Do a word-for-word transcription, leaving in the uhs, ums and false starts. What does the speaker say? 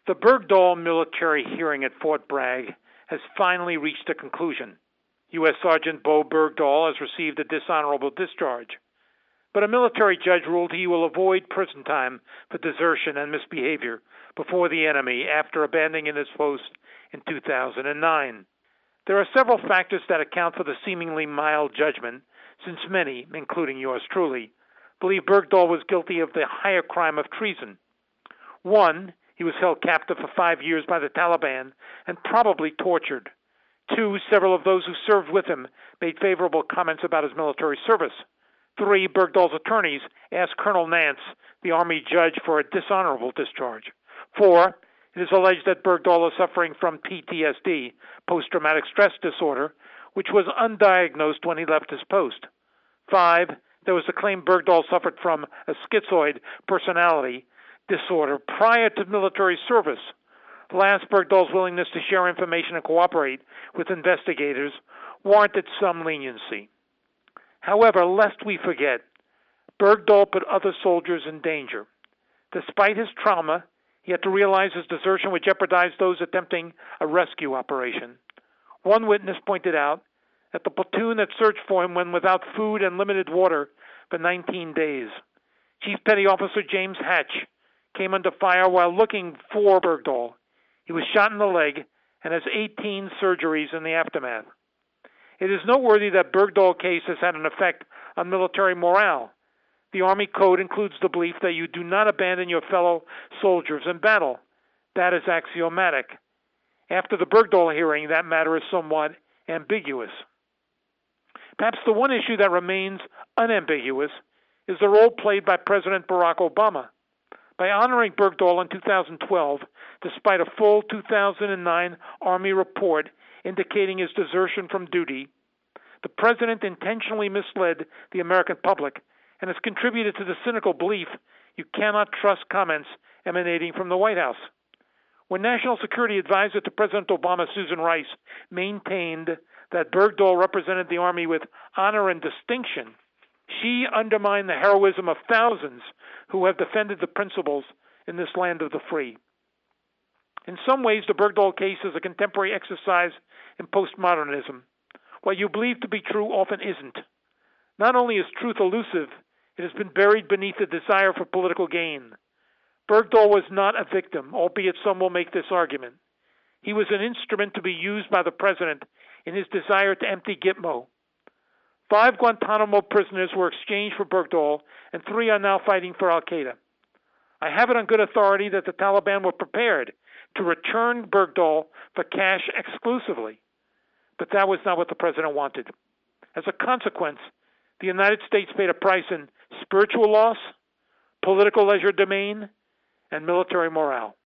The Bergdahl military hearing at Fort Bragg has finally reached a conclusion. U S Sergeant Bo Bergdahl has received a dishonorable discharge, but a military judge ruled he will avoid prison time for desertion and misbehavior before the enemy after abandoning his post in two thousand nine. There are several factors that account for the seemingly mild judgment, since many, including yours truly, believe Bergdahl was guilty of the higher crime of treason. One, he was held captive for five years by the Taliban and probably tortured. Two, several of those who served with him made favorable comments about his military service. Three, Bergdahl's attorneys asked Colonel Nance, the Army judge, for a dishonorable discharge. Four, it is alleged that Bergdahl is suffering from P T S D, post-traumatic stress disorder, which was undiagnosed when he left his post. Five, there was a claim Bergdahl suffered from a schizoid personality disorder prior to military service. Last, Bergdahl's willingness to share information and cooperate with investigators warranted some leniency. However, lest we forget, Bergdahl put other soldiers in danger. Despite his trauma, he had to realize his desertion would jeopardize those attempting a rescue operation. One witness pointed out that the platoon that searched for him went without food and limited water for nineteen days. Chief Petty Officer James Hatch came under fire while looking for Bergdahl. He was shot in the leg and has eighteen surgeries in the aftermath. It is noteworthy that Bergdahl case has had an effect on military morale. The Army Code includes the belief that you do not abandon your fellow soldiers in battle. That is axiomatic. After the Bergdahl hearing, that matter is somewhat ambiguous. Perhaps the one issue that remains unambiguous is the role played by President Barack Obama. By honoring Bergdahl in two thousand twelve, despite a full two thousand nine Army report indicating his desertion from duty, the President intentionally misled the American public and has contributed to the cynical belief you cannot trust comments emanating from the White House. When National Security Advisor to President Obama, Susan Rice, maintained that Bergdahl represented the Army with honor and distinction, she undermined the heroism of thousands who have defended the principles in this land of the free. In some ways, the Bergdahl case is a contemporary exercise in postmodernism. What you believe to be true often isn't. Not only is truth elusive, it has been buried beneath a desire for political gain. Bergdahl was not a victim, albeit some will make this argument. He was an instrument to be used by the President in his desire to empty Gitmo. Five Guantanamo prisoners were exchanged for Bergdahl, and three are now fighting for al-Qaeda. I have it on good authority that the Taliban were prepared to return Bergdahl for cash exclusively, but that was not what the President wanted. As a consequence, the United States paid a price in spiritual loss, political legerdemain, and military morale.